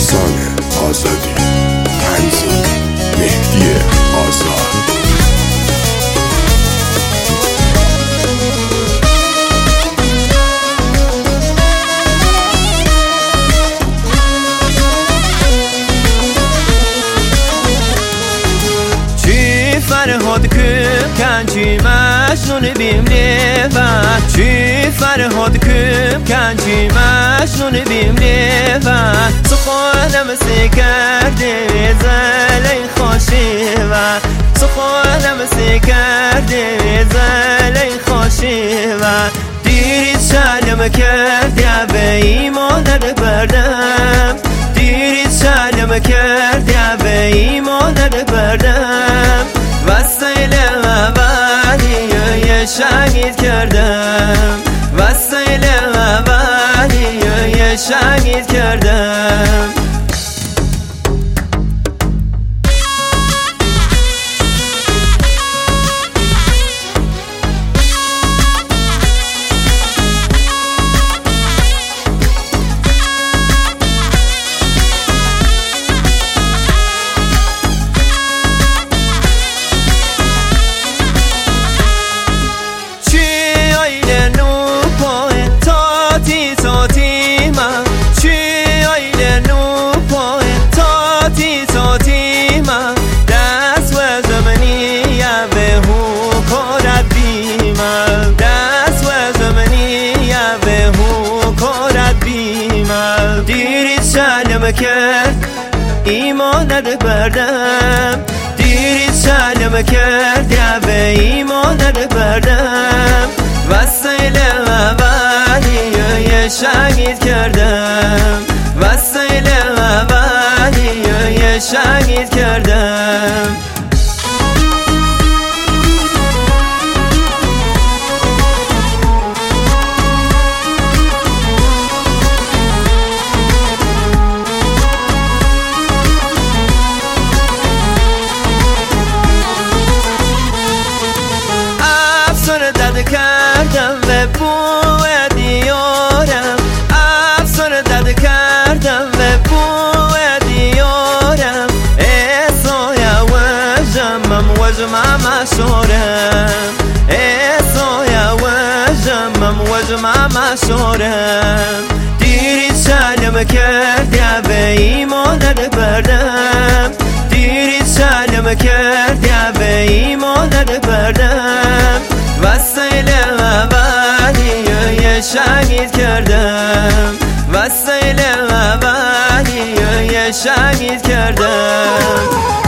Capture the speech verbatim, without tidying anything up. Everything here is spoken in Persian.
آسان آزادی، تنظیم مهدی آزاد. فرهاد küp kanci مجنون بیملی و چی فرهاد küp kanci مجنون بیملی و سخونم سی کرده زلی خوشی و سخونم سی کرده زلی خوشی و دیری شلم کرده به ایمان بردم دیری شلم کرده به ایمان بردم وسیل اولی یه شهید کردم وسیل اولی یه شهید کردم کرد ایمان بردم دیری سلم کرد یا به ایمان بردم وسیل اولی یه شهید کردم وسیل اولی یه شهید کردم کردم به بوی دیارم افسر دد کردم به بوی دیارم ایسای وجمم وجمم اشارم ایسای وجمم وجمم اشارم دیری سلم کرد یا به ایمان بردم دیری سلم کرد یا به ایمان بردم وسیل اولی یه شهید کردم وسیل اولی یه شهید کردم